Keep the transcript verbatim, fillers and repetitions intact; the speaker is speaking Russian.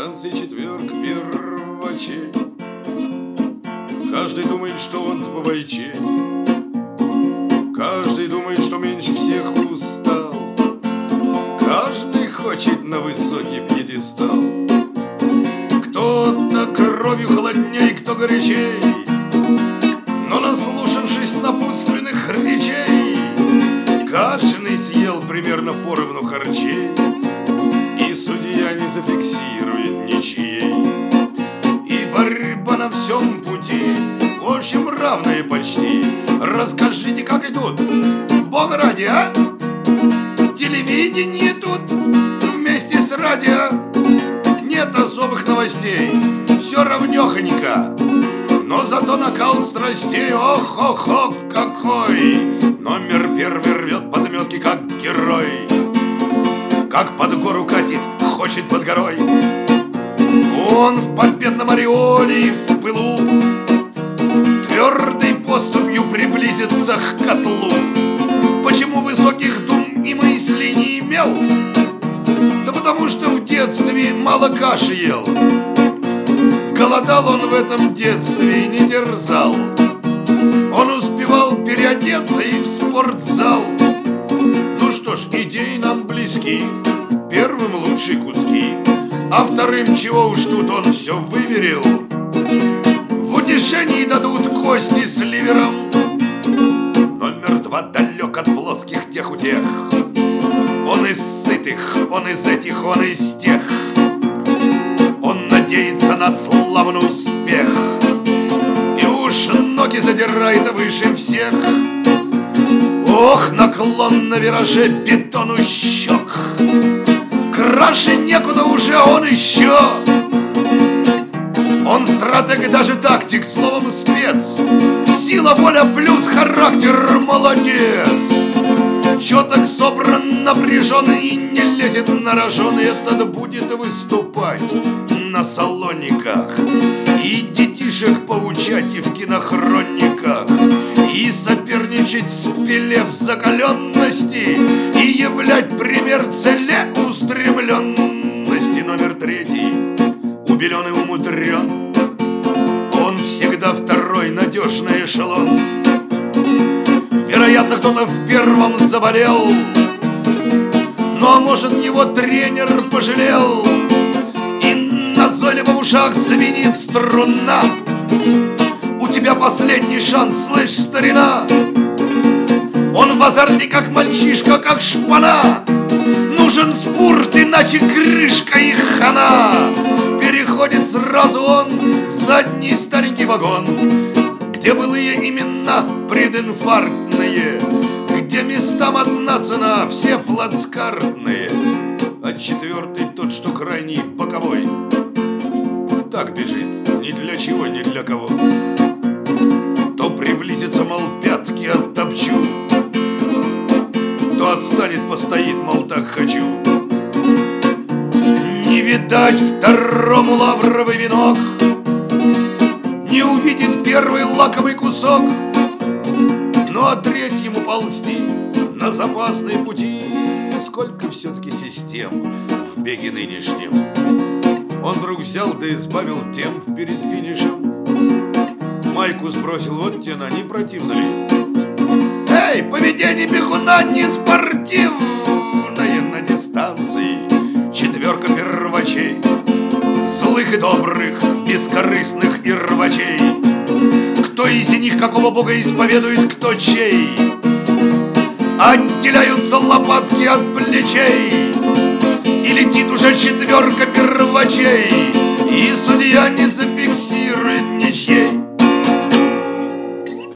станции четверг первачей. Каждый думает, что он побойчей, каждый думает, что меньше всех устал, каждый хочет на высокий пьедестал. Кто-то кровью холодней, кто горячей, но наслушавшись напутственных речей, каждый съел примерно поровну харчей, и судья не зафиксирует ничьей. И борьба на всем пути, в общем, равная почти. Расскажите, как идут, Бога ради, а? Телевидение тут вместе с радио. Нет особых новостей, все равнёхонько, но зато накал страстей, ох-ох-ох, какой! Номер первый рвет подметки, как герой, как под гору катит, хочет под горой. Он в победном ореоле и в пылу твердой поступью приблизится к котлу. Почему высоких дум и мыслей не имел? Да потому что в детстве мало каши ел. Голодал он в этом детстве и не дерзал. Он успевал переодеться и в спортзал. Ну что ж, идеи нам близки, первым лучшие куски, а вторым чего уж тут он все выверил. В утешении дадут кости с ливером. Номер два далек от плоских тех утех. Он из сытых, он из этих, он из тех. Он надеется на славный успех и уж ноги задирает выше всех. Ох, наклон на вираже, бетону щек. Краше некуда уже, он еще. Он стратег и даже тактик, словом спец. Сила, воля плюс характер, молодец. Чёток собран, напряжен и не лезет на рожон. И этот будет выступать на салониках и детишек поучать и в кинохрониках, и соперничать с Пеле в закаленности, и являть пример целеустремленности. Номер третий убелен и умудрен, он всегда второй надежный эшелон. Вероятно, кто-то в первом заболел, но, может, его тренер пожалел, и назойливо в ушах звенит струна. У тебя последний шанс, слышь, старина. Он в азарте, как мальчишка, как шпана. Нужен спорт, иначе крышка и хана. Переходит сразу он в задний старенький вагон, где былые имена прединфарктные, где местам одна цена, все плацкартные. А четвертый тот, что крайний боковой, так бежит, ни для чего, ни для кого. То приблизится, мол, пятки оттопчу, то отстанет, постоит, мол, так хочу. Не видать второму лавровый венок, не увидит первый лакомый кусок. Ну а третьему ползти на запасные пути. Сколько все-таки систем в беге нынешнем. Он вдруг взял да избавил темп перед финишем. Майку сбросил, вот тена, не противно ли? Эй, поведение бегуна не спортивное на дистанции. Четверка первачей, злых и добрых, бескорыстных и рвачей. Кто из них какого бога исповедует, кто чей? Отделяются лопатки от плечей, и летит уже четверка первачей, и судья не зафиксирует ничьей.